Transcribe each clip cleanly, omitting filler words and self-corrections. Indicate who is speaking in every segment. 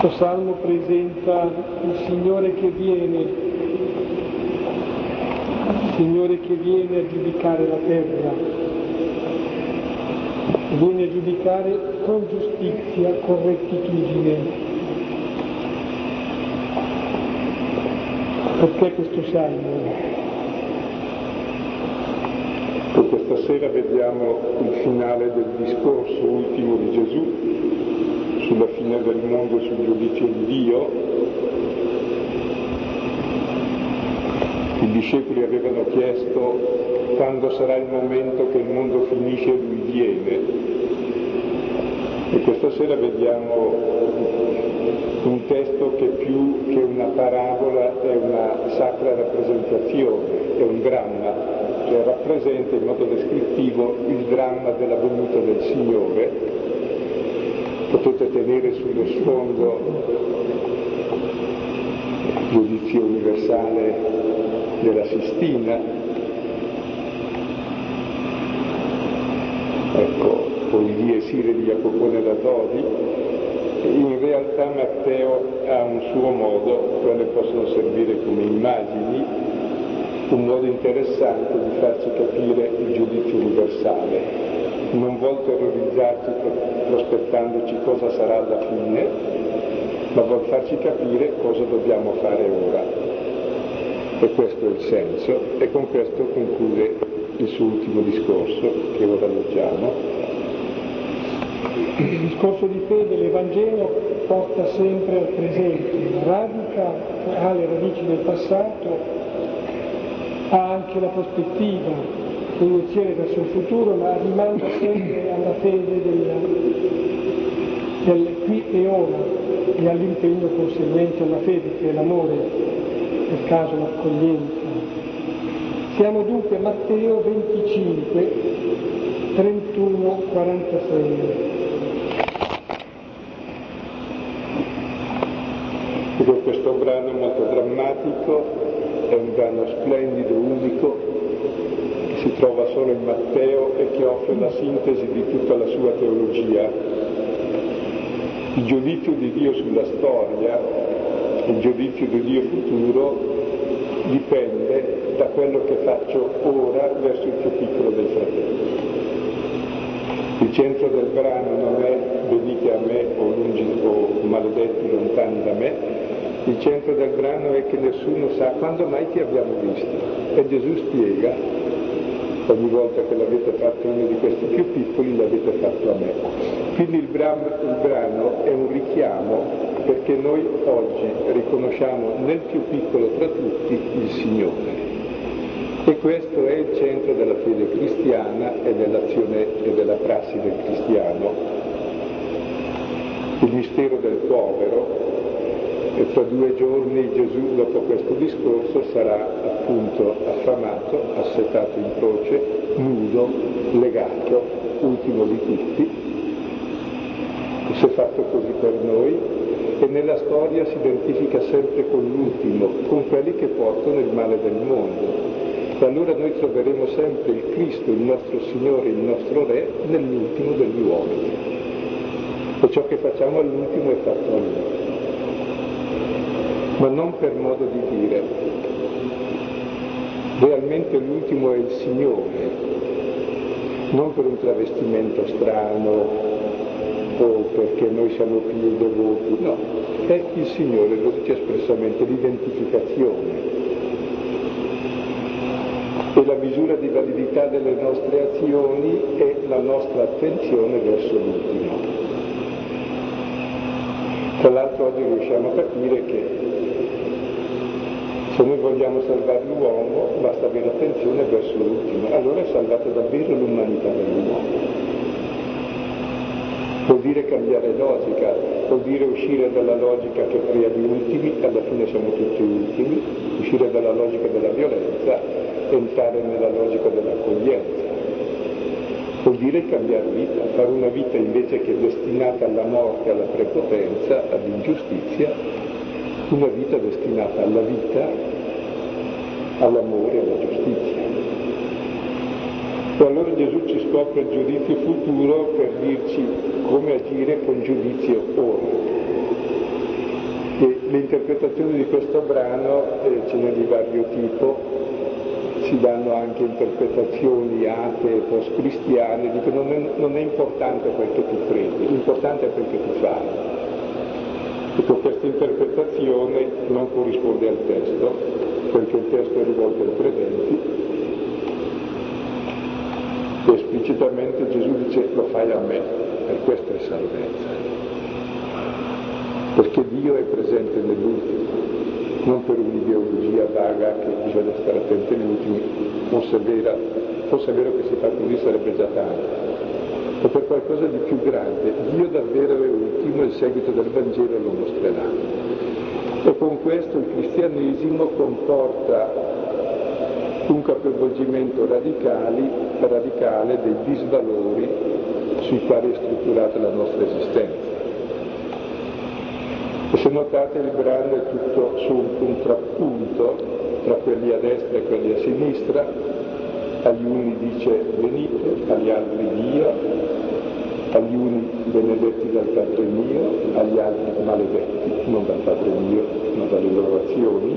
Speaker 1: Questo salmo presenta il Signore che viene a giudicare la terra, viene a giudicare con giustizia, con rettitudine. Perché questo salmo?
Speaker 2: Questa sera vediamo il finale del discorso ultimo di Gesù sulla fine del mondo e sul giudizio di Dio. I discepoli avevano chiesto quando sarà il momento che il mondo finisce e lui viene. E questa sera vediamo un testo che più che una parabola è una sacra rappresentazione, è un dramma. Cioè rappresenta in modo descrittivo il dramma della venuta del Signore. Potete tenere sullo sfondo il giudizio universale della Sistina, ecco, o il die sire di Jacopone da Todi. In realtà Matteo ha un suo modo, quelle possono servire come immagini, un modo interessante di farci capire il giudizio universale. Non vuol terrorizzarci prospettandoci cosa sarà alla fine, ma vuol farci capire cosa dobbiamo fare ora. E questo è il senso, e con questo conclude il suo ultimo discorso, che ora leggiamo.
Speaker 1: Il discorso di fede, l'Evangelo, porta sempre al presente, ha le radici del passato, ha anche la prospettiva, proiezione verso il futuro, ma rimanda sempre alla fede del qui e ora e all'impegno conseguente alla fede, che è l'amore, nel caso l'accoglienza. Siamo dunque a Matteo 25, 31, 46.
Speaker 2: Questo brano è molto drammatico, è un brano splendido, unico, che si trova solo in Matteo e che offre la sintesi di tutta la sua teologia. Il giudizio di Dio sulla storia, il giudizio di Dio futuro, dipende da quello che faccio ora verso il più piccolo dei fratelli. Il centro del brano non è venite a me o maledetti lontani da me. Il centro del brano è che nessuno sa quando mai ti abbiamo visto. E Gesù spiega, ogni volta che l'avete fatto uno di questi più piccoli l'avete fatto a me. Quindi il brano è un richiamo perché noi oggi riconosciamo nel più piccolo tra tutti il Signore. E questo è il centro della fede cristiana e dell'azione e della prassi del cristiano. Il mistero del povero. E fra 2 giorni Gesù, dopo questo discorso, sarà appunto affamato, assetato in croce, nudo, legato, ultimo di tutti. Si è fatto così per noi e nella storia si identifica sempre con l'ultimo, con quelli che portano il male del mondo. E allora noi troveremo sempre il Cristo, il nostro Signore, il nostro Re, nell'ultimo degli uomini. E ciò che facciamo all'ultimo è fatto a Lui. Ma non per modo di dire. Realmente l'ultimo è il Signore, non per un travestimento strano o perché noi siamo più devoti, no, è il Signore, lo dice espressamente, l'identificazione. E la misura di validità delle nostre azioni è la nostra attenzione verso l'ultimo. Tra l'altro oggi riusciamo a capire che se noi vogliamo salvare l'uomo basta avere attenzione verso l'ultimo, allora è salvata davvero l'umanità dell'uomo. Vuol dire cambiare logica, vuol dire uscire dalla logica che crea gli ultimi, alla fine siamo tutti ultimi, uscire dalla logica della violenza, entrare nella logica dell'accoglienza. Vuol dire cambiare vita, fare una vita invece che destinata alla morte, alla prepotenza, all'ingiustizia, una vita destinata alla vita, all'amore, alla giustizia. E allora Gesù ci scopre il giudizio futuro per dirci come agire con giudizio ora. le interpretazioni di questo brano ce n'è di vario tipo, si danno anche interpretazioni atee, post-cristiane, dicono non è importante quel che tu credi, l'importante è quel che tu fai. Ecco, questa interpretazione non corrisponde al testo, perché il testo è rivolto ai credenti, e esplicitamente Gesù dice lo fai a me, per questo è salvezza. Perché Dio è presente nell'ultimo, non per un'ideologia vaga che bisogna stare attenti agli ultimi, fosse vero che si fa così sarebbe già tanto, ma per qualcosa di più grande. Dio davvero è ultimo e il seguito del Vangelo lo mostrerà. E con questo il cristianesimo comporta un capovolgimento radicale dei disvalori sui quali è strutturata la nostra esistenza. E se notate il brano è tutto su un contrappunto tra quelli a destra e quelli a sinistra, agli uni dice venite, agli altri Dio, agli uni benedetti dal Padre mio, agli altri maledetti, non dal Padre mio, ma dalle loro azioni.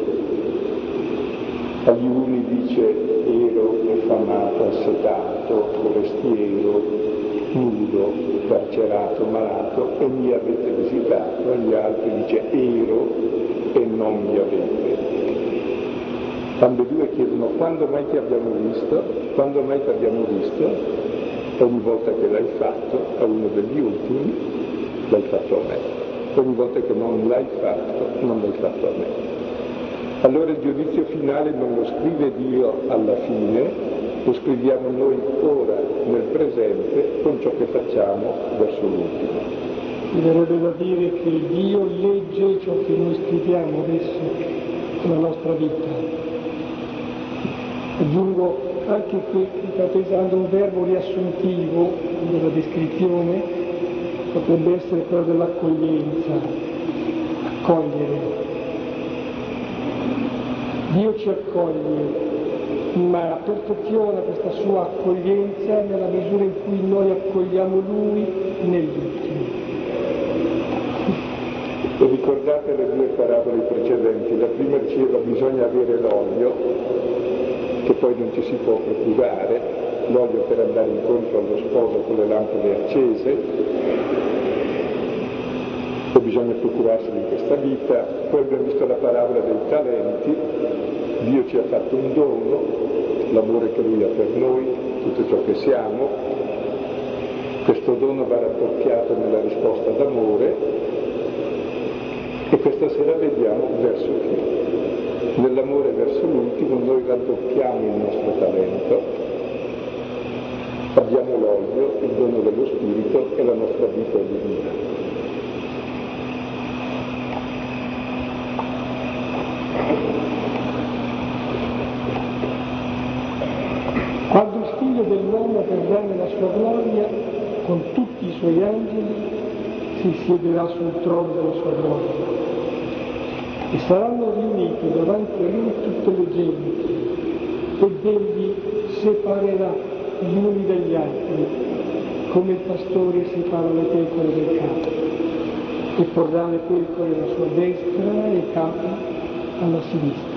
Speaker 2: Agli uni dice ero affamato, assetato, forestiero, nudo, carcerato, malato e mi avete visitato, agli altri dice ero e non mi avete. Ambedue chiedono quando mai ti abbiamo visto, quando mai ti abbiamo visto, e ogni volta che l'hai fatto a uno degli ultimi l'hai fatto a me, ogni volta che non l'hai fatto non l'hai fatto a me. Allora il giudizio finale non lo scrive Dio alla fine, lo scriviamo noi ora nel presente con ciò che facciamo verso l'ultimo.
Speaker 1: Mi verrebbe da dire che Dio legge ciò che noi scriviamo adesso nella nostra vita. Aggiungo anche qui, usando un verbo riassuntivo della descrizione, potrebbe essere quello dell'accoglienza, accogliere. Dio ci accoglie, ma perfeziona questa sua accoglienza nella misura in cui noi accogliamo Lui nell'ultimo.
Speaker 2: E ricordate le due parabole precedenti, la prima diceva bisogna avere l'olio, che poi non ci si può procurare, l'olio per andare incontro allo sposo con le lampade accese, e bisogna procurarselo in questa vita. Poi abbiamo visto la parabola dei talenti, Dio ci ha fatto un dono, l'amore che Lui ha per noi, tutto ciò che siamo, questo dono va raddoppiato nella risposta d'amore, e questa sera vediamo verso chi. Nell'amore verso l'ultimo noi raddoppiamo il nostro talento, abbiamo l'olio, il dono dello Spirito e la nostra vita è divina.
Speaker 1: Quando il Figlio dell'uomo verrà nella sua gloria con tutti i suoi angeli, si siederà sul trono della sua gloria. E saranno riunite davanti a lui tutte le genti, ed egli separerà gli uni dagli altri, come il pastore separa le pecore del capo, e porrà le pecore alla sua destra e i capi alla sinistra.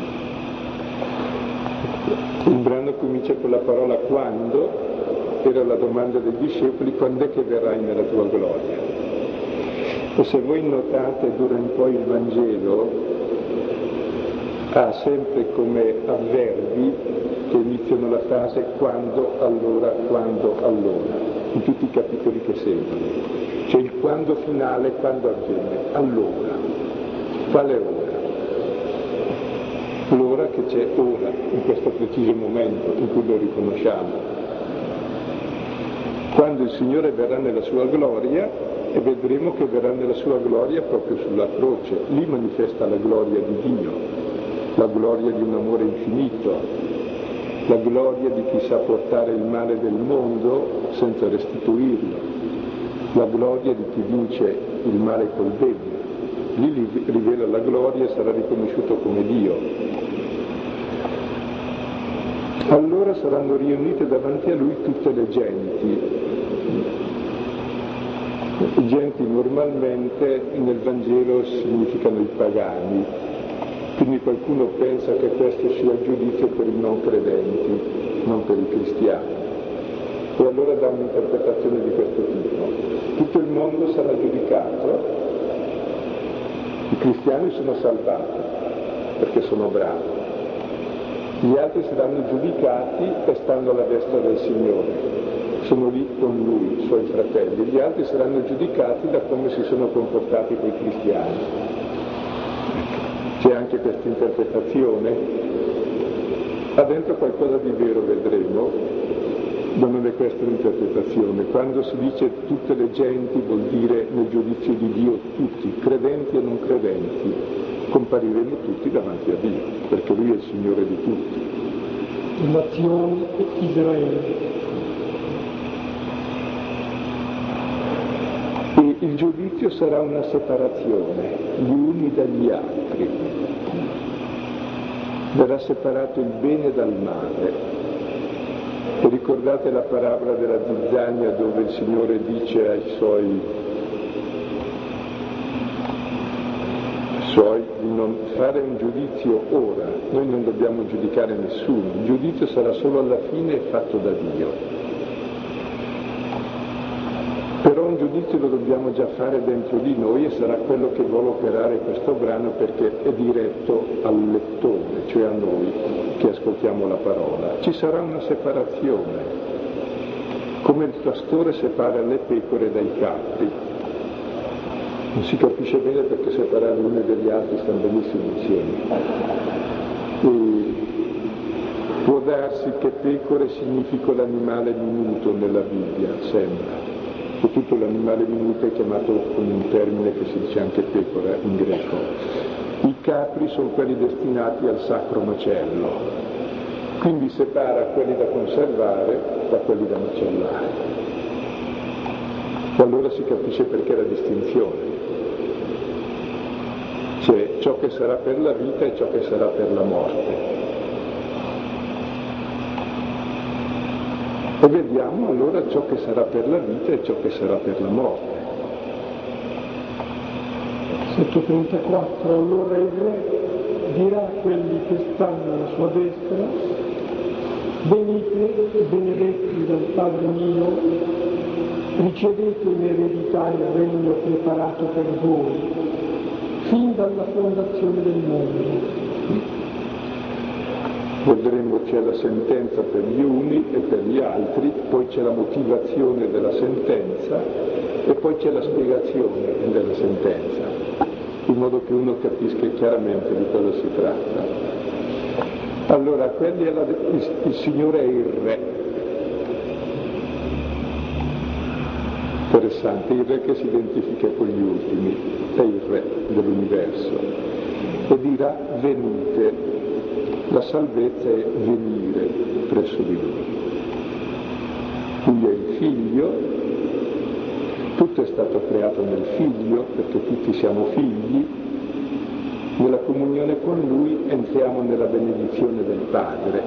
Speaker 2: Il brano comincia con la parola quando, era la domanda dei discepoli, quando è che verrai nella tua gloria? E se voi notate d'ora in poi il Vangelo ha sempre come avverbi che iniziano la frase quando, allora, in tutti i capitoli che seguono. C'è il quando finale, quando avviene, allora. Quale ora? L'ora che c'è ora, in questo preciso momento in cui lo riconosciamo. Quando il Signore verrà nella sua gloria, e vedremo che verrà nella sua gloria proprio sulla croce, lì manifesta la gloria di Dio. La gloria di un amore infinito, la gloria di chi sa portare il male del mondo senza restituirlo, la gloria di chi vince il male col bene. Lì rivela la gloria e sarà riconosciuto come Dio. Allora saranno riunite davanti a Lui tutte le genti. I genti normalmente nel Vangelo significano i pagani, quindi qualcuno pensa che questo sia il giudizio per i non credenti, non per i cristiani, e allora dà un'interpretazione di questo tipo. Tutto il mondo sarà giudicato, i cristiani sono salvati perché sono bravi, gli altri saranno giudicati e stanno alla destra del Signore, sono lì con Lui, i suoi fratelli, gli altri saranno giudicati da come si sono comportati quei cristiani. C'è anche questa interpretazione, ha dentro qualcosa di vero, vedremo, ma non è questa l'interpretazione. Quando si dice tutte le genti vuol dire nel giudizio di Dio tutti, credenti e non credenti, compariremo tutti davanti a Dio, perché Lui è il Signore di tutti.
Speaker 1: Nazioni e Israele.
Speaker 2: E il giudizio sarà una separazione, gli uni dagli altri. Verrà separato il bene dal male. E ricordate la parabola della zizzania dove il Signore dice ai suoi di non fare un giudizio ora, noi non dobbiamo giudicare nessuno, il giudizio sarà solo alla fine fatto da Dio. Però un giudizio lo dobbiamo già fare dentro di noi e sarà quello che vuole operare questo brano perché è diretto al lettore, cioè a noi che ascoltiamo la parola. Ci sarà una separazione, come il pastore separa le pecore dai capri. Non si capisce bene perché separare gli uni dagli altri stanno benissimo insieme. E può darsi che pecore significa l'animale minuto nella Bibbia, sembra. Che tutto l'animale minuto è chiamato con un termine che si dice anche pecora in greco. I capri sono quelli destinati al sacro macello, quindi separa quelli da conservare da quelli da macellare. E allora si capisce perché la distinzione. C'è ciò che sarà per la vita e ciò che sarà per la morte. E vediamo allora ciò che sarà per la vita e ciò che sarà per la morte.
Speaker 1: 734. Allora il re dirà a quelli che stanno alla sua destra: venite, benedetti dal Padre mio, ricevete in eredità il regno preparato per voi, fin dalla fondazione del mondo.
Speaker 2: Vedremo c'è la sentenza per gli uni e per gli altri, poi c'è la motivazione della sentenza e poi c'è la spiegazione della sentenza, in modo che uno capisca chiaramente di cosa si tratta. Allora, quelli è il Signore è il Re. Interessante, il Re che si identifica con gli ultimi, è il Re dell'universo. E dirà: venite. La salvezza è venire presso di Lui. Lui è il Figlio, tutto è stato creato nel Figlio, perché tutti siamo figli, nella comunione con Lui entriamo nella benedizione del Padre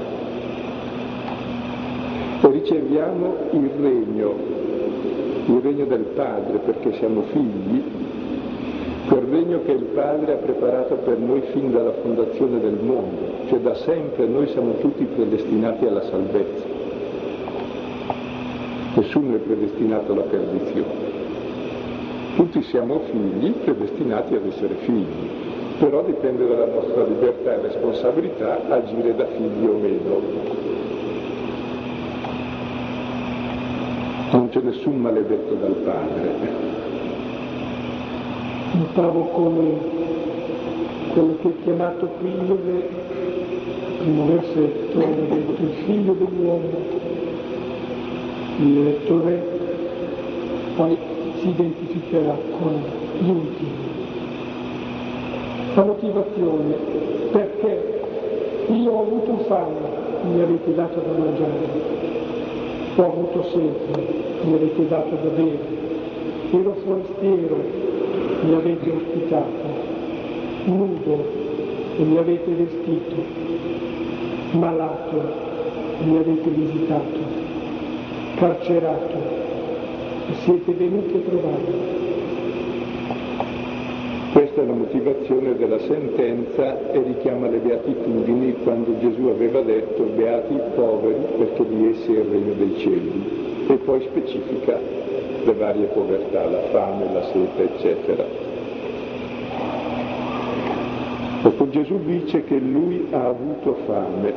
Speaker 2: e riceviamo il regno del Padre, perché siamo figli, quel regno che il Padre ha preparato per noi fin dalla fondazione del mondo, cioè da sempre noi siamo tutti predestinati alla salvezza, nessuno è predestinato alla perdizione, tutti siamo figli predestinati ad essere figli, però dipende dalla nostra libertà e responsabilità agire da figli o meno. Non c'è nessun maledetto dal Padre.
Speaker 1: Notavo come quello che è chiamato figlio del primo versetto, il figlio dell'uomo, il lettore poi si identificherà con gli ultimi. La motivazione: perché io ho avuto fame, mi avete dato da mangiare, ho avuto sete, mi avete dato da bere, ero forestiero, mi avete ospitato, nudo e mi avete vestito, malato e mi avete visitato, carcerato siete venuti a trovarmi.
Speaker 2: Questa è la motivazione della sentenza e richiama le beatitudini quando Gesù aveva detto beati i poveri perché di essi è il regno dei cieli, e poi specifica le varie povertà, la fame, la sete, eccetera. Ecco, Gesù dice che lui ha avuto fame,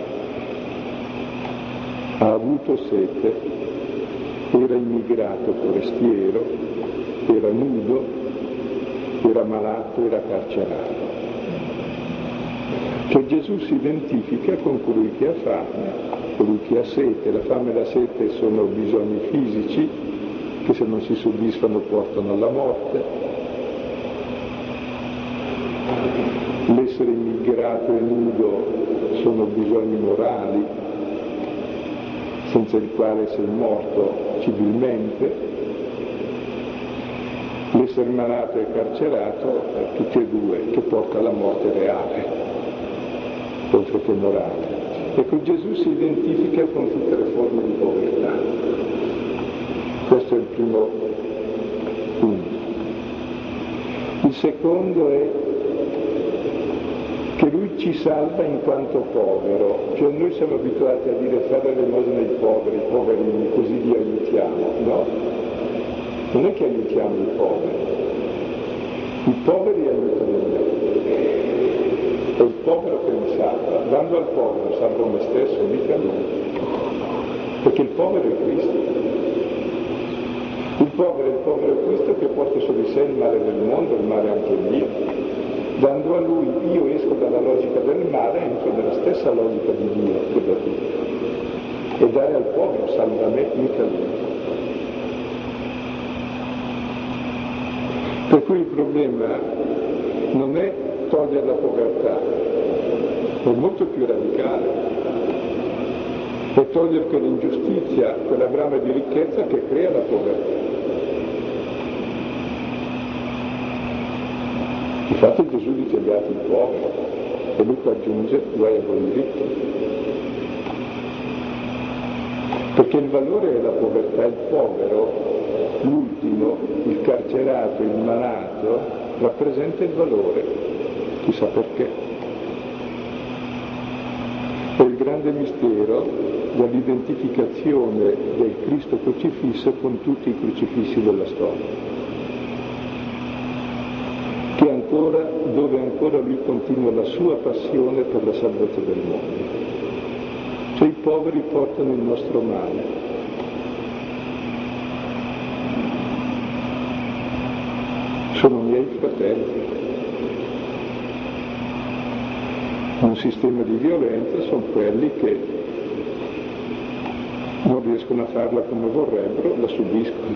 Speaker 2: ha avuto sete, era immigrato, forestiero, era nudo, era malato, era carcerato. Cioè Gesù si identifica con colui che ha fame, colui che ha sete. La fame e la sete sono bisogni fisici che se non si soddisfano portano alla morte. L'essere immigrato e nudo sono bisogni morali, senza il quale sei morto civilmente. L'essere malato e carcerato, tutti e due, che porta alla morte reale, oltre che morale. Ecco, Gesù si identifica con tutte le forme di povertà. Questo è il primo punto. Il secondo è che lui ci salva in quanto povero. Cioè noi siamo abituati a dire fare l'elemosina ai poveri, poverini, così li aiutiamo, no? Non è che aiutiamo i poveri aiutano me, è il povero che mi salva. Dando al povero salvo me stesso, mica lui, perché il povero è Cristo. Il povero è Cristo che porta su di sé il male del mondo, il male anche mio. Dando a lui io esco dalla logica del male e entro nella stessa logica di Dio che dà tutto. E dare al povero salva me, mica lui. Per cui il problema non è togliere la povertà, è molto più radicale, è togliere quell'ingiustizia, quella brama di ricchezza che crea la povertà. Infatti Gesù dice beati il povero, e Luca aggiunge guai a voi ricchi. Perché il valore della povertà, il povero, l'ultimo, il carcerato, il malato, rappresenta il valore, chissà perché. È il grande mistero dell'identificazione del Cristo crocifisso con tutti i crocifissi della storia, che ancora, dove ancora lui continua la sua passione per la salvezza del mondo. Cioè i poveri portano il nostro male. Sono miei fratelli. In un sistema di violenza sono quelli che non riescono a farla come vorrebbero, la subiscono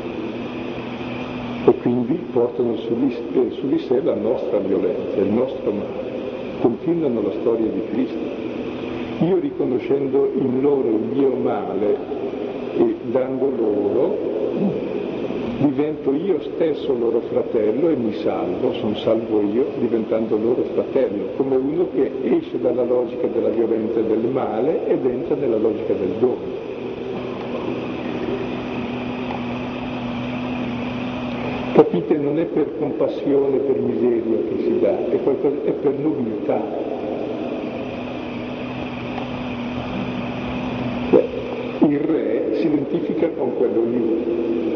Speaker 2: e quindi portano su di sé la nostra violenza, il nostro male. Continuano la storia di Cristo. Io riconoscendo in loro il mio male e dando loro, divento io stesso loro fratello e mi salvo, sono salvo io diventando loro fratello, come uno che esce dalla logica della violenza e del male ed entra nella logica del dono. Capite? Non è per compassione, per miseria che si dà, è per nobiltà. Il re si identifica con quello lì.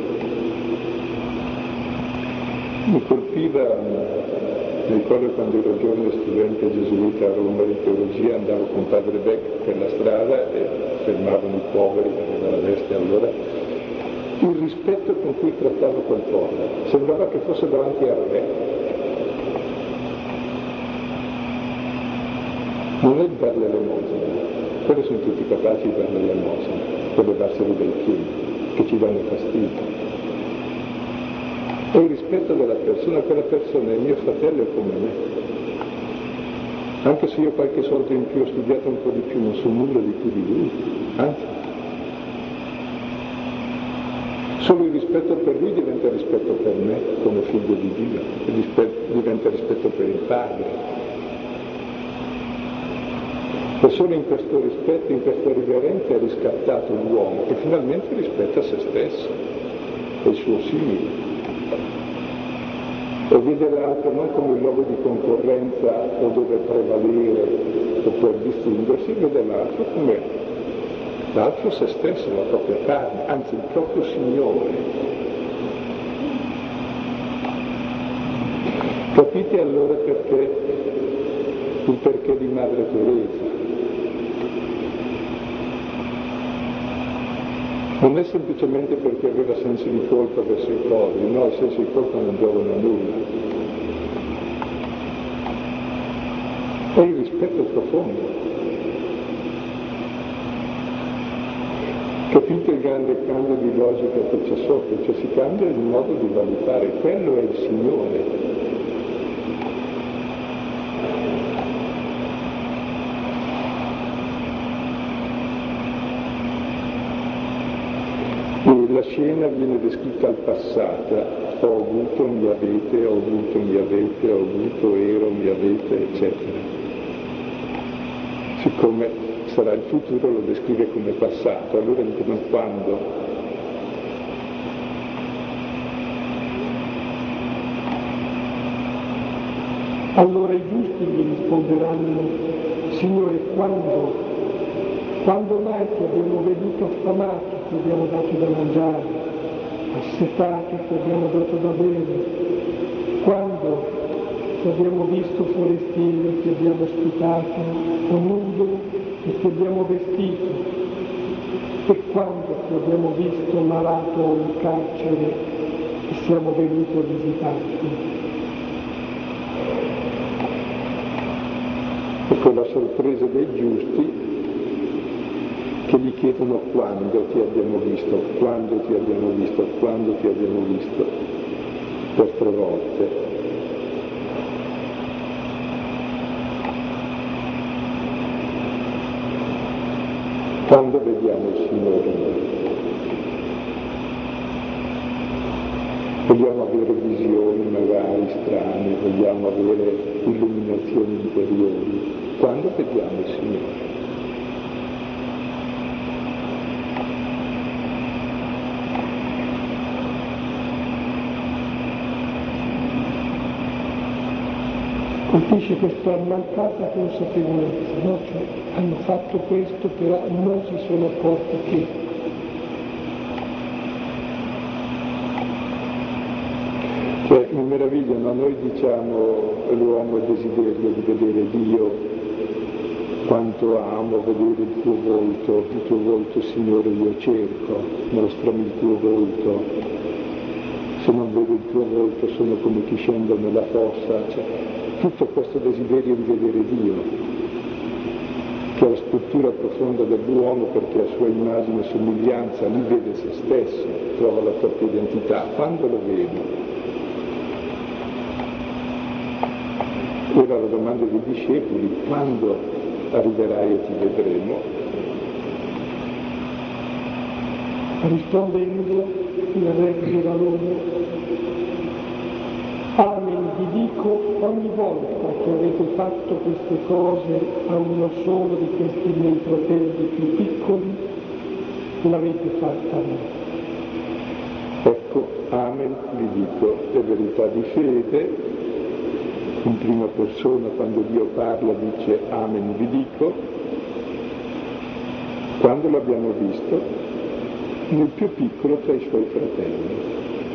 Speaker 2: Mi colpiva, mi ricordo quando ero giovane studente gesuita a Roma di teologia, andavo con padre Beck per la strada e fermavano i poveri, aveva la veste allora, il rispetto con cui trattava quel povero, sembrava che fosse davanti al re. Non è di darle l'elemosina, quelli sono tutti capaci di darle l'elemosina, per levarseli dai piedi, che ci danno fastidio. È il rispetto della persona, quella persona è mio fratello come me. Anche se io ho qualche soldo in più, ho studiato un po' di più, non so nulla di più di lui, anzi. Solo il rispetto per lui diventa rispetto per me, come figlio di Dio, e diventa rispetto per il Padre. E solo in questo rispetto, in questa riverenza è riscattato l'uomo, che finalmente rispetta se stesso. è il suo simile. E vede l'altro non come un luogo di concorrenza o dove prevalere o per distinguersi, vede l'altro come l'altro se stesso, la propria carne, anzi il proprio Signore. Capite allora il perché di Madre Teresa? Non è semplicemente perché aveva senso di colpa verso i poveri, no, i sensi di colpa non giovano a nulla. È il rispetto profondo. Capite il grande cambio di logica che c'è sotto? Cioè si cambia il modo di valutare, quello è il Signore. La scena viene descritta al passato, ho avuto, mi avete, ho avuto, mi avete, ho avuto, ero, mi avete, eccetera. Siccome sarà il futuro lo descrive come passato, allora dicono quando?
Speaker 1: Allora i giusti gli risponderanno, Signore, quando? Quando mai ti abbiamo veduto affamato, ti abbiamo dato da mangiare, assetato, ti abbiamo dato da bere? Quando ti abbiamo visto forestiero, ti abbiamo ospitato, o nudo e ti abbiamo vestito? E quando ti abbiamo visto malato o in carcere e siamo venuti a visitarti?
Speaker 2: Ecco la sorpresa dei giusti che gli chiedono quando ti abbiamo visto, quando ti abbiamo visto, quando ti abbiamo visto, per 3 volte. Quando vediamo il Signore noi? Vogliamo avere visioni magari strane, vogliamo avere illuminazioni interiori. Quando vediamo il Signore?
Speaker 1: Colpisce questa mancata consapevolezza, no? Cioè, hanno fatto questo, però non si sono accorti che.
Speaker 2: Cioè, mi meraviglia, ma noi diciamo l'uomo ha desiderio di vedere Dio, quanto amo vedere il tuo volto Signore io cerco, mostrami il tuo volto, se non vedo il tuo volto sono come chi scende nella fossa, cioè, tutto questo desiderio di vedere Dio, che è la struttura profonda dell'uomo perché a sua immagine e somiglianza lì vede se stesso, trova la propria identità. Quando lo vedi? Ora la domanda dei discepoli, quando arriverai e ti vedremo?
Speaker 1: Risponde il Re da loro, Amen, vi dico, ogni volta che avete fatto queste cose a uno solo di questi miei fratelli più piccoli, l'avete fatta a me.
Speaker 2: Ecco, Amen, vi dico, è verità di fede. In prima persona, quando Dio parla, dice Amen, vi dico. Quando l'abbiamo visto? Nel più piccolo tra i suoi fratelli.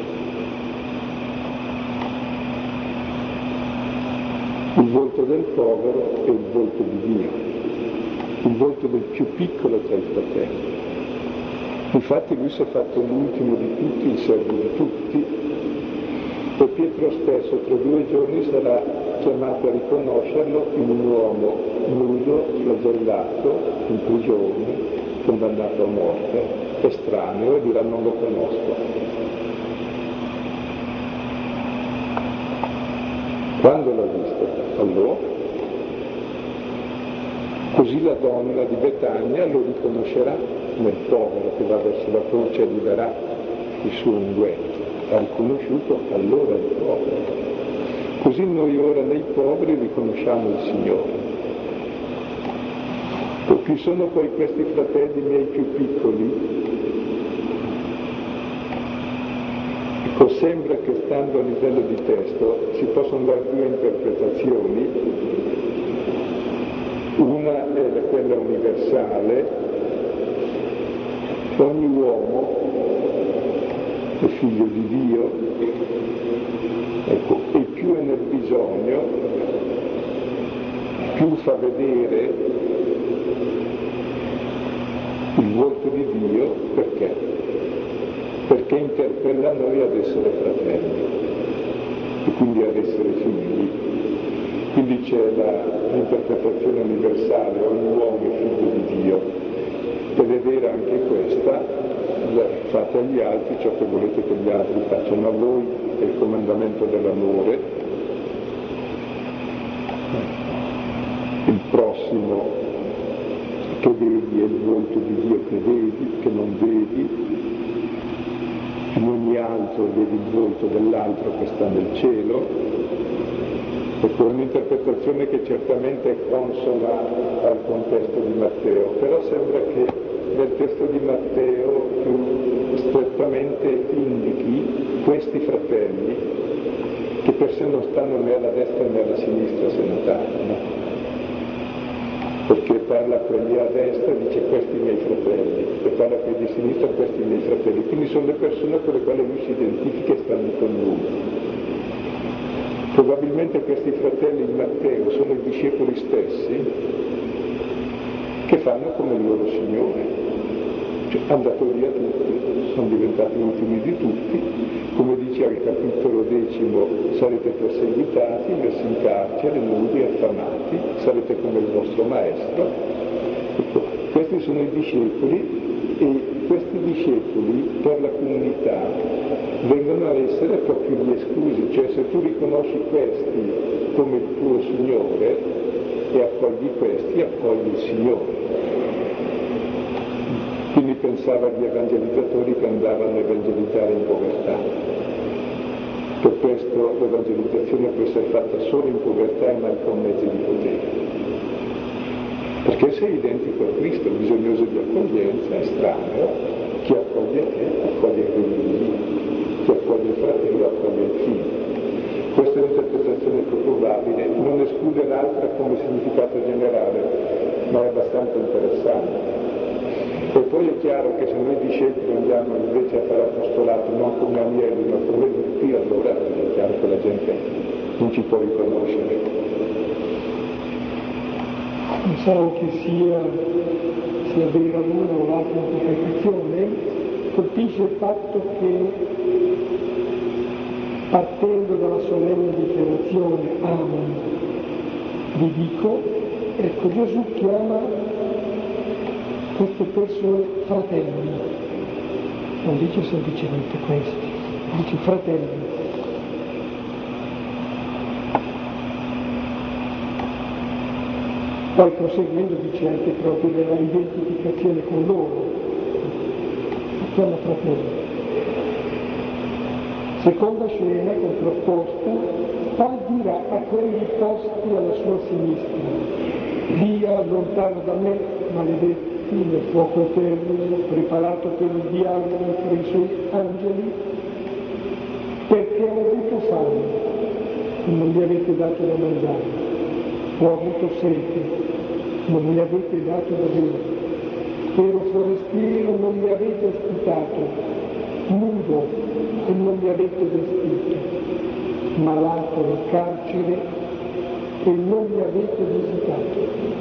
Speaker 2: Il volto del povero è il volto di Dio, il volto del più piccolo tra i fratelli. Infatti lui si è fatto l'ultimo di tutti, il servo di tutti, e Pietro stesso tra 2 giorni sarà chiamato a riconoscerlo in un uomo nudo, flagellato, in prigione, condannato a morte, estraneo, e dirà non lo conosco. Quando l'ha visto? Allora? Così la donna di Betania lo riconoscerà nel povero che va verso la croce e gli darà il suo unguento. Ha riconosciuto allora il povero. Così noi ora nei poveri riconosciamo il Signore. E chi sono poi questi fratelli miei più piccoli? O sembra che stando a livello di testo si possono dare due interpretazioni, una è quella universale, ogni uomo è figlio di Dio, ecco, e più è nel bisogno, più fa vedere il volto di Dio, perché? Perché interpella noi ad essere fratelli e quindi ad essere figli. Quindi c'è l'interpretazione universale, ogni uomo è figlio di Dio, ed è vera anche questa: fate agli altri ciò che volete che gli altri facciano a voi, è il comandamento dell'amore. Il prossimo che vedi è il volto di Dio che vedi, che non vedi. In ogni altro vedi il volto dell'altro che sta nel cielo. Ecco, è un'interpretazione che certamente è consona al contesto di Matteo, però sembra che nel testo di Matteo più strettamente indichi questi fratelli che per sé non stanno né alla destra né alla sinistra se notate, perché parla a quelli a destra e dice questi miei fratelli, e parla a quelli a sinistra questi miei fratelli, quindi sono le persone con le quali lui si identifica e stanno con lui. Probabilmente questi fratelli di Matteo sono i discepoli stessi che fanno come il loro Signore, cioè hanno dato via tutti, sono diventati ultimi di tutti, come dice al capitolo 10, sarete perseguitati, messi in carcere, nudi, affamati, sarete come il vostro maestro. Ecco, questi sono i discepoli, e questi discepoli per la comunità vengono a essere proprio gli esclusi, cioè se tu riconosci questi come il tuo Signore e accogli questi, accogli il Signore. Quindi pensava agli evangelizzatori che andavano a evangelizzare in povertà. Per questo l'evangelizzazione può essere fatta solo in povertà e non con mezzi di potere. Perché sei identico a Cristo, bisognoso di accoglienza, estraneo, chi accoglie te accoglie il figlio di Dio, chi accoglie il fratello accoglie il figlio. Questa è un'interpretazione più probabile, non esclude l'altra come significato generale, ma è abbastanza interessante. E poi è chiaro che se noi discepoli andiamo invece a fare apostolato non come agnelli ma come lupi, allora è chiaro che la gente non ci può riconoscere.
Speaker 1: Non so che sia vera l'una o l'altra interpretazione, colpisce il fatto che partendo dalla solenne dichiarazione amo, vi dico, ecco Gesù chiama queste persone fratelli, non dice semplicemente questi, dice fratelli. Poi proseguendo dice anche proprio della identificazione con loro, chiama fratelli. Seconda scena contrapposta, poi dirà a quelli posti alla sua sinistra: via lontano da me, maledetti, nel fuoco eterno, preparato per il diavolo e per i suoi angeli, perché ho avuto fame e non mi avete dato da mangiare, ho avuto sete, non mi avete dato da bere, ero forestiero, non mi avete ospitato, nudo e non mi avete vestito, malato in carcere e non mi avete visitato.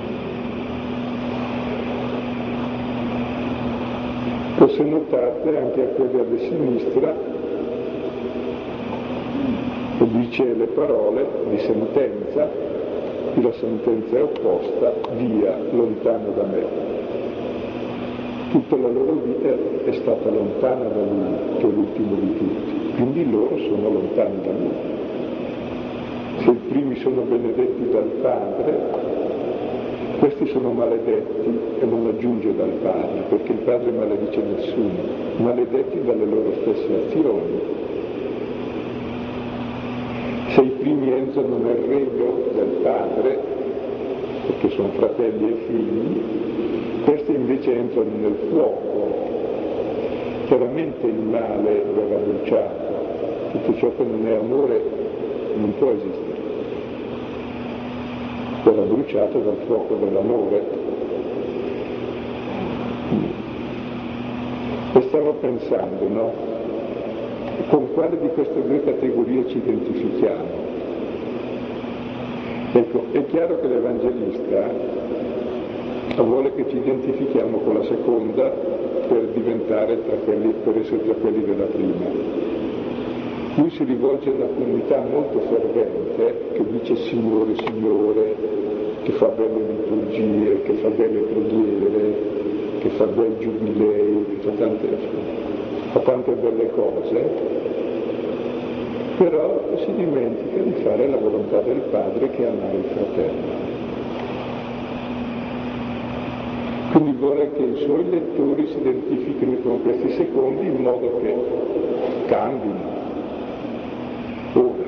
Speaker 2: O se notate anche a quelli alla sinistra dice le parole di sentenza, e la sentenza è opposta, via, lontano da me. Tutta la loro vita è stata lontana da lui, che è l'ultimo di tutti, quindi loro sono lontani da lui. Se i primi sono benedetti dal Padre, questi sono maledetti, e non aggiunge dal Padre, perché il Padre maledice nessuno, maledetti dalle loro stesse azioni. Se i primi entrano nel regno del Padre, perché sono fratelli e figli, questi invece entrano nel fuoco Chiaramente il male verrà bruciato, tutto ciò che non è amore non può esistere, verrà bruciato dal fuoco dell'amore. E stavo pensando, no? Con quale di queste due categorie ci identifichiamo? Ecco, è chiaro che l'Evangelista vuole che ci identifichiamo con la seconda per essere tra quelli della prima. Lui si rivolge a una comunità molto fervente che dice Signore, Signore, che fa belle liturgie, che fa belle preghiere, che fa bei giubilei, che fa tante belle cose, però si dimentica di fare la volontà del Padre che è amare il fratello. Quindi vuole che i suoi lettori si identifichino con questi secondi in modo che cambino. Ora.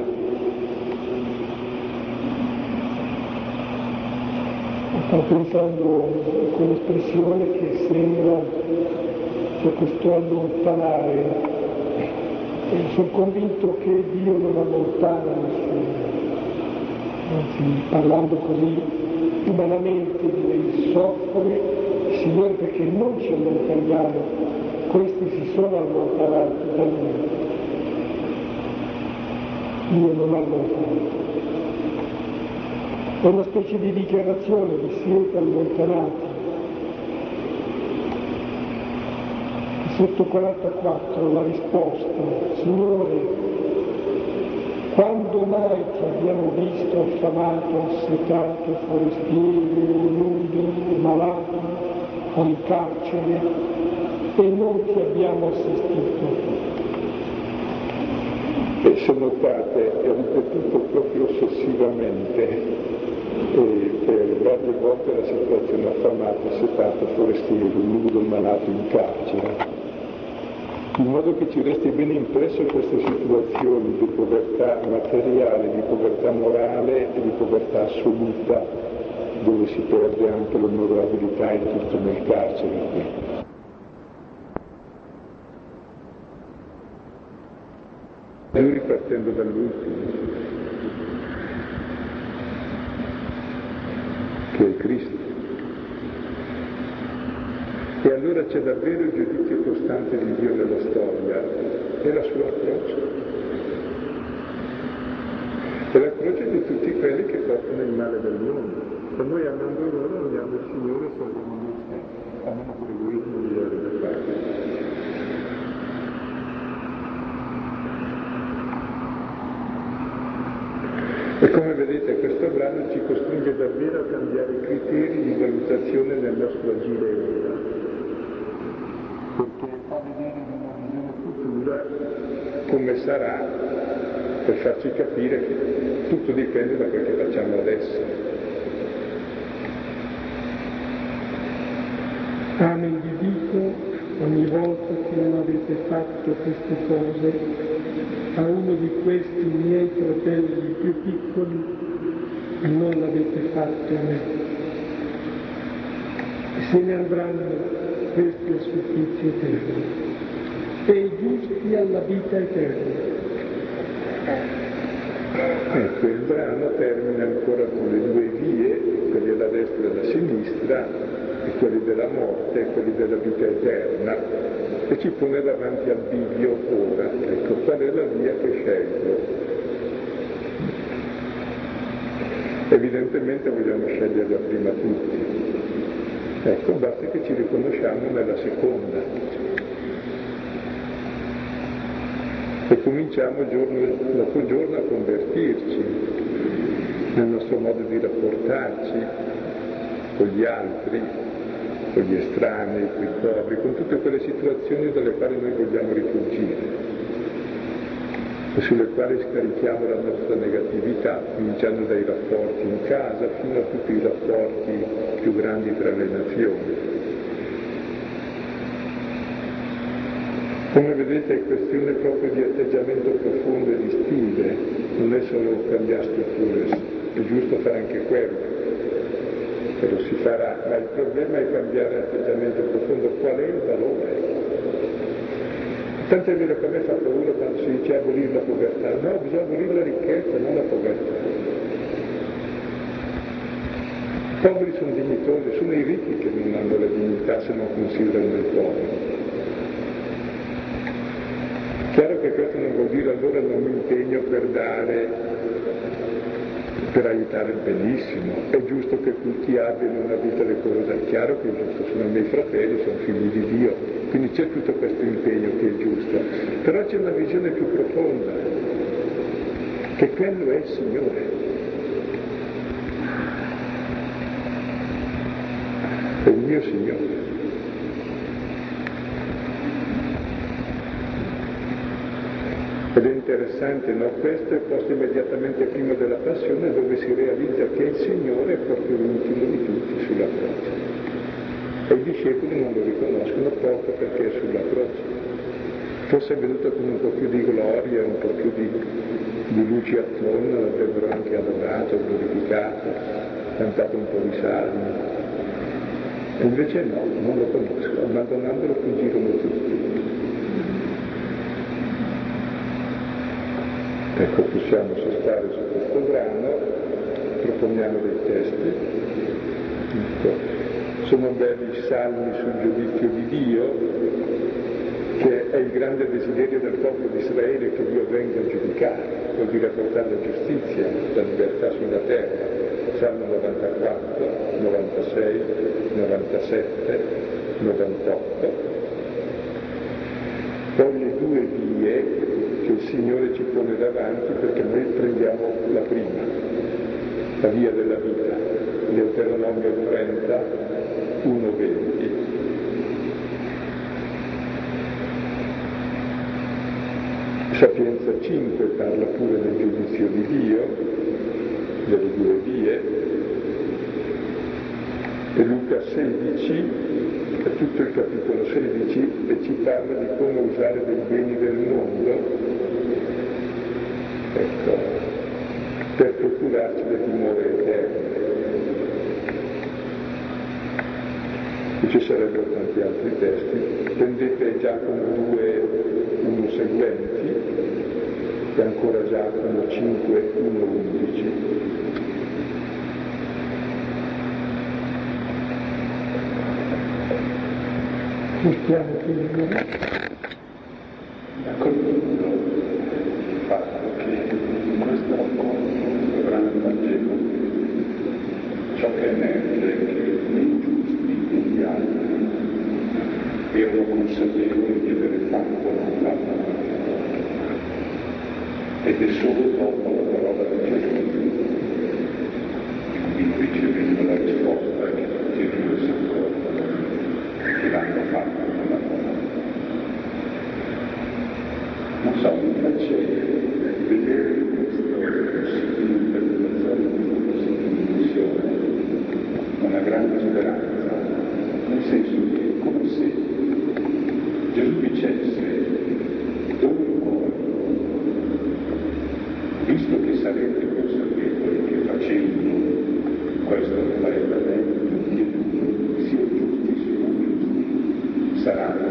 Speaker 1: Stavo pensando a quell'espressione che sembra, cioè questo allontanare. Sono convinto che Dio non allontana nessuno, anzi parlando così umanamente direi soffre, Signore, perché non ci allontaniamo, questi si sono allontanati da Lui. Dio non allontana. È una specie di dichiarazione, vi siete allontanati. Sotto 44 la risposta, Signore, quando mai ti abbiamo visto affamato, assetato, forestiero, nudo, malato, o in carcere, e non ti abbiamo assistito?
Speaker 2: E se notate, è ripetuto proprio ossessivamente, per varie volte la situazione affamato, assetato, forestiero, nudo, malato, in carcere. In modo che ci resti ben impresso queste situazioni di povertà materiale, di povertà morale e di povertà assoluta, dove si perde anche l'onorabilità in tutto nel carcere. Lui ripartendo dall'ultimo, che è Cristo. E allora c'è davvero il giudizio costante di Dio nella storia, è la sua croce. È la croce di tutti quelli che portano il male del mondo. E noi amando loro amiamo il Signore e salviamo noi stessi, almeno per egoismo migliore da fare. E come vedete questo brano ci costringe davvero a cambiare i criteri di valutazione del nostro agire ora. Perché fa vedere in una visione futura come sarà, per farci capire che tutto dipende da quel che facciamo adesso.
Speaker 1: Amen, vi dico, ogni volta che non avete fatto queste cose a uno di questi miei fratelli più piccoli, non l'avete fatto a me. E se ne andranno questi al supplizio eterno e i giusti alla vita eterna.
Speaker 2: Ecco, il brano termina ancora con le due vie, quelli alla destra e alla sinistra, e quelli della morte e quelli della vita eterna, e ci pone davanti al bivio ora. Ecco, qual è la via che scelgo? Evidentemente vogliamo sceglierla prima tutti. Ecco, basta che ci riconosciamo nella seconda. E cominciamo giorno dopo giorno a convertirci nel nostro modo di rapportarci con gli altri, con gli estranei, con i poveri, con tutte quelle situazioni dalle quali noi vogliamo rifuggire e sulle quali scarichiamo la nostra negatività, cominciando dai rapporti in casa fino a tutti i rapporti più grandi tra le nazioni. Come vedete è questione proprio di atteggiamento profondo e di stile, non è solo cambiare strutture, è giusto fare anche quello, però si farà, ma il problema è cambiare atteggiamento profondo, qual è il valore? Tanto è vero che a me fa paura quando si dice abolire la povertà. No, bisogna abolire la ricchezza, non la povertà. I poveri sono dignitosi, sono i ricchi che non hanno la dignità se non considerano il povero. Chiaro che questo non vuol dire allora non mi impegno per dare, per aiutare benissimo. È giusto che tutti abbiano una vita decorosa, è chiaro che è giusto, sono i miei fratelli, sono figli di Dio, quindi c'è tutto questo impegno che è giusto. Però c'è una visione più profonda, che quello è il Signore. È il mio Signore. Ed è interessante, no? Questo è posto immediatamente prima della passione, dove si realizza che il Signore è proprio l'ultimo di tutti sulla croce. E i discepoli non lo riconoscono proprio perché è sulla croce. Forse è venuto con un po' più di gloria, un po' più di luci attorno, l'avrebbero anche adorato, glorificato, cantato un po' di salmi. E invece no, non lo conosco, abbandonandolo fuggirono tutti. Ecco, possiamo sostare su questo brano, proponiamo dei testi. Ecco. Sono belli i salmi sul giudizio di Dio, che è il grande desiderio del popolo di Israele che Dio venga a giudicare, vuol dire portare la giustizia, la libertà sulla terra. Salmo 94, 96, 97, 98. Poi le due vie che il Signore ci pone davanti, perché noi prendiamo la prima, la via della vita, Deuteronomio 30, 1-20. Sapienza 5 parla pure del giudizio di Dio, delle due vie, e Luca 16, è tutto il capitolo 16, e ci parla di come usare dei beni del mondo, ecco, per procurarci le dimore eterne. E ci sarebbero tanti altri testi. Prendete Giacomo 2, 1 seguenti, e ancora Giacomo 5, 1, 11.
Speaker 1: Cristiano figlio.
Speaker 3: Condivido il fatto che in questo brano del Vangelo ciò che emerge è che nei giusti e gli altri erano consapevoli di aver fatto o non fatto, ed è solo dopo la parola di Gesù che ricevendo la risposta che tutti e due si accordano che l'hanno fatto con la parola. Non so, mi piace vedere questo interpretazione di questa dimensione una grande speranza, nel senso che è come se Gesù dicesse: dove vuoi, visto che sarete consapevoli che facendo questo che farete da me, tutti e due, sia giusti sia non giusti,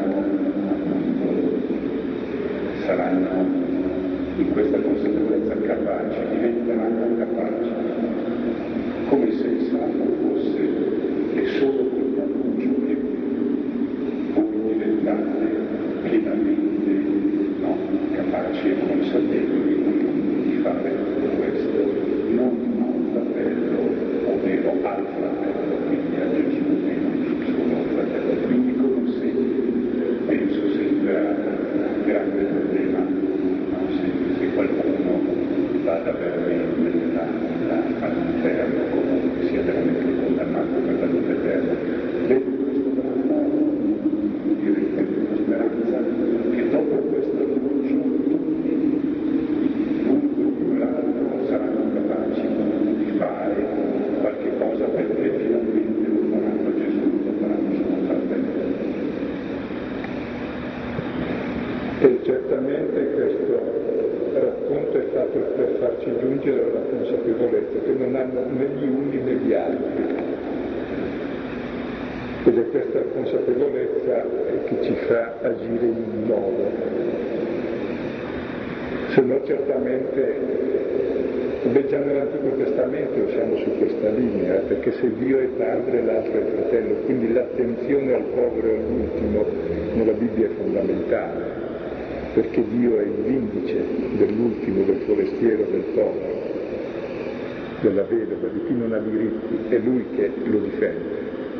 Speaker 3: saranno in questa consapevolezza capaci, diventeranno capaci, come se il salmo fosse che solo con l'annuncio che voi diventate pienamente capaci e consapevoli di fare tutto questo, non al fratello, ovvero al fratello, quindi a Gesù e non solo al fratello. Quindi come se, penso sempre al grande problema, se qualcuno vada veramente all'inferno, comunque sia veramente condannato per la vita eterna. Vedo questo brano, dire che una speranza che dopo questo annuncio tutti, l'uno e l'altro, saranno capaci di fare qualche cosa perché finalmente lo faranno Gesù, lo faranno suo fratello.
Speaker 2: E certamente questo racconto è fatto per farci giungere alla consapevolezza che non hanno né gli uni né gli altri. Ed è questa consapevolezza che ci fa agire in un modo. Se no certamente, già nell'Antico Testamento siamo su questa linea, perché se Dio è padre l'altro è fratello, quindi l'attenzione al povero e all'ultimo nella Bibbia è fondamentale, perché Dio è il vindice dell'ultimo, del forestiero, del povero, della vedova, di chi non ha diritti, è Lui che lo difende.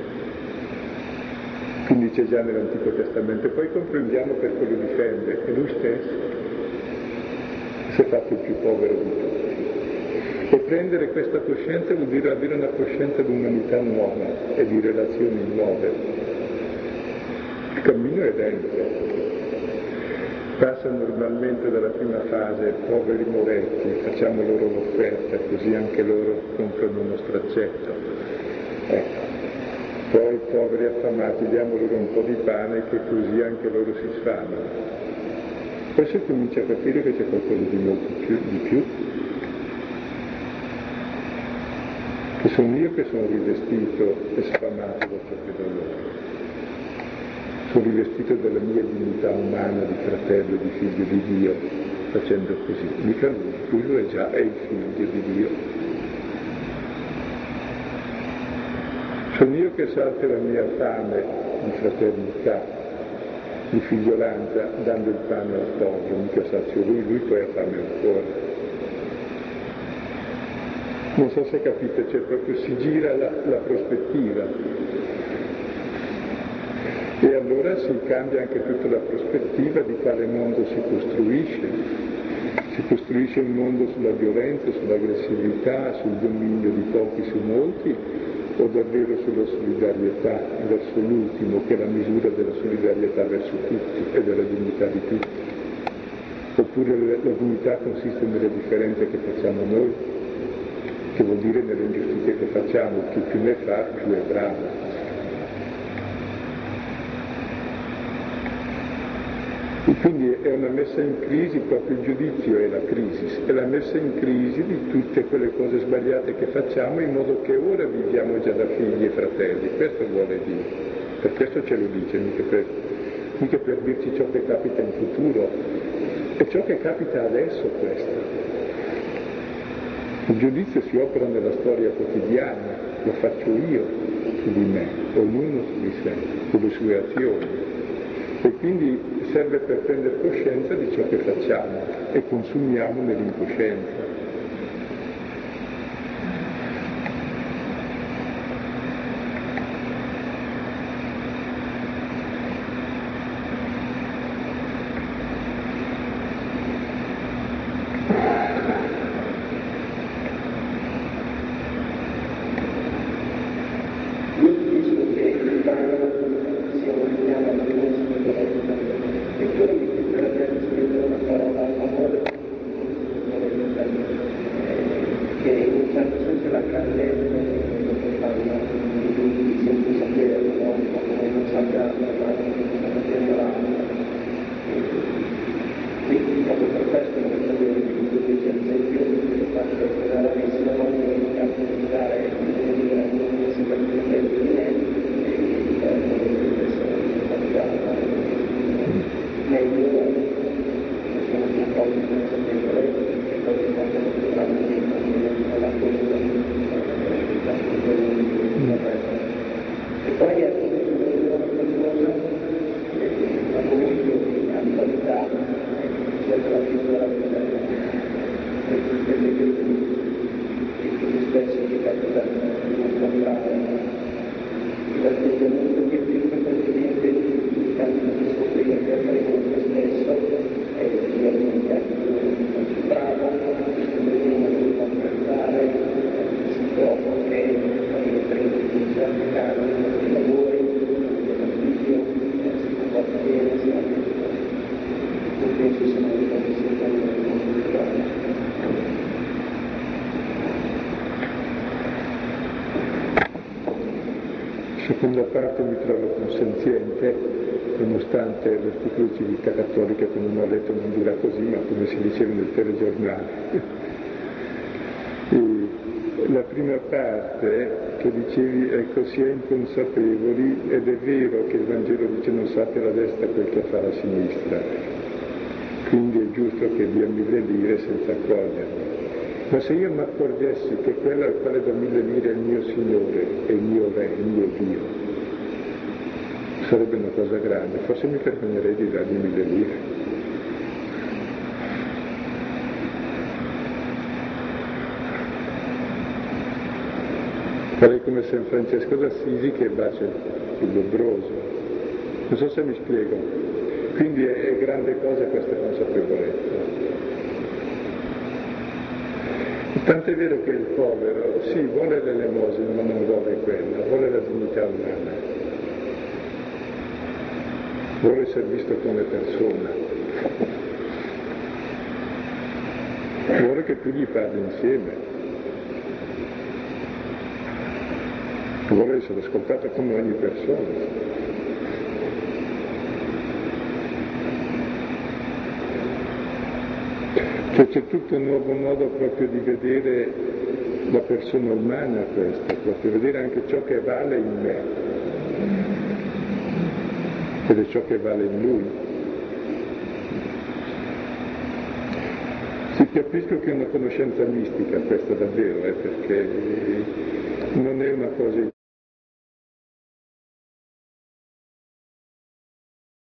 Speaker 2: Quindi c'è già nell'Antico Testamento, e poi comprendiamo perché lo difende, è Lui stesso, si è fatto il più povero di tutti. E prendere questa coscienza vuol dire avere una coscienza di umanità nuova e di relazioni nuove. Il cammino è lento, passa normalmente dalla prima fase, poveri moretti, facciamo loro l'offerta, così anche loro comprano uno straccetto. Ecco. Poi poveri affamati, diamo loro un po' di pane che così anche loro si sfamano. Poi si comincia a capire che c'è qualcosa di molto di più. Che sono io che sono rivestito e sfamato da ciò che do loro. Sono rivestito della mia dignità umana di fratello, di figlio di Dio, facendo così. Mica lui è già il figlio di Dio. Sono io che salto la mia fame di fraternità, di figliolanza, dando il pane al povero, mica sazio lui poi ha fame ancora. Non so se capite, cioè proprio si gira la prospettiva e allora si cambia anche tutta la prospettiva di quale mondo si costruisce. Si costruisce un mondo sulla violenza, sull'aggressività, sul dominio di pochi su molti, o davvero sulla solidarietà verso l'ultimo, che è la misura della solidarietà verso tutti e della dignità di tutti. Oppure la dignità consiste nelle differenze che facciamo noi, che vuol dire nelle ingiustizie che facciamo, chi più ne fa più è bravo. E quindi è una messa in crisi, proprio il giudizio è la crisi, è la messa in crisi di tutte quelle cose sbagliate che facciamo, in modo che ora viviamo già da figli e fratelli. Questo vuole Dio, per questo ce lo dice, mica per dirci ciò che capita in futuro, è ciò che capita adesso questo. Il giudizio si opera nella storia quotidiana, lo faccio io su di me, ognuno su di sé, con le sue azioni. E quindi serve per prendere coscienza di ciò che facciamo e consumiamo nell'incoscienza. Seconda parte mi trovo consenziente, nonostante l'articolo di Civiltà Cattolica che non ho letto non dirà così, ma come si diceva nel telegiornale. la prima parte che dicevi, ecco, si è inconsapevoli, ed è vero che il Vangelo dice non sapere la destra quel che fa la sinistra, quindi è giusto che dia 1000 lire senza accorgermi. Ma se io mi accorgessi che quello al quale do 1000 lire è il mio Signore, è il mio Re, il mio Dio, sarebbe una cosa grande, forse mi vergognerei di dargli 1000 lire. Farei come San Francesco d'Assisi che bacia il lebbroso. Non so se mi spiego. Quindi è grande cosa questa consapevolezza. Tant'è vero che il povero, sì, vuole l'elemosina, ma non vuole quella, vuole la dignità umana. Vuole essere visto come persona. Vuole che tu gli parli insieme. Vuole essere ascoltato come ogni persona. Cioè c'è tutto un nuovo modo proprio di vedere la persona umana questa, proprio vedere anche ciò che vale in me ed è ciò che vale in lui. Sì, capisco che è una conoscenza mistica questa davvero, perché non è una cosa